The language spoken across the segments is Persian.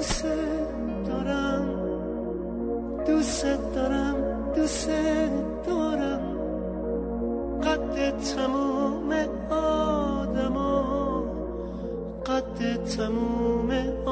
دوست دارم دوست دارم دوست دارم قد تموم آدما قد تموم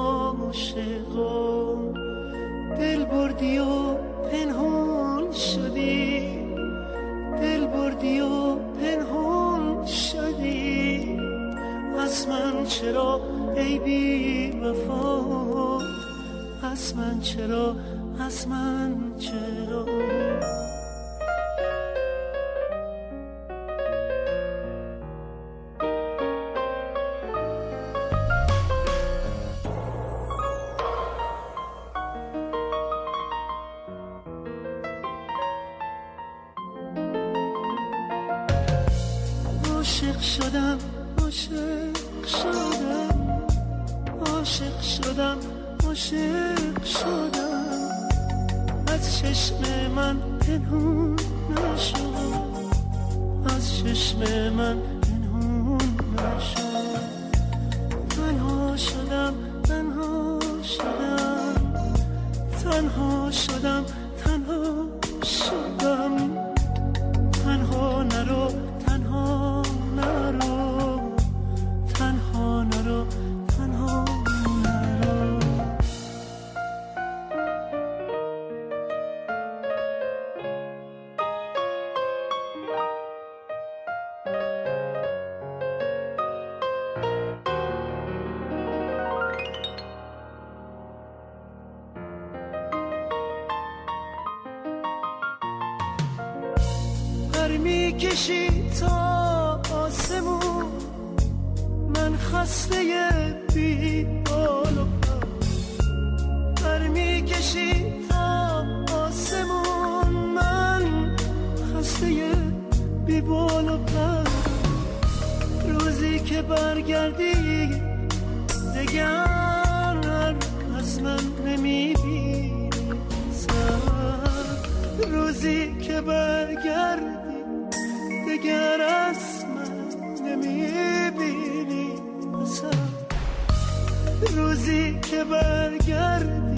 عاشقا دل بردی و پنهون شدی دل بردی و پنهون شدی از من چرا ای بی وفا از من چرا از من چرا عاشق شدم عاشق شدم عاشق شدم عاشق شدم از چشم من پنهون نشد از چشم من پنهون نشد تنها شدم تنها شدم تنها شدم تنها شدم تنها نرو تنها نرو تنها نرو تنها نرو پر میکشی تا آسمون من خسته بی بال و پر پر میکشی تا آسمون من خسته بی بال و پر روزی که برگردی دگر از من نمیبینی سر روزی که برگردی دگر از من نمیبینی سر روزی که برگردی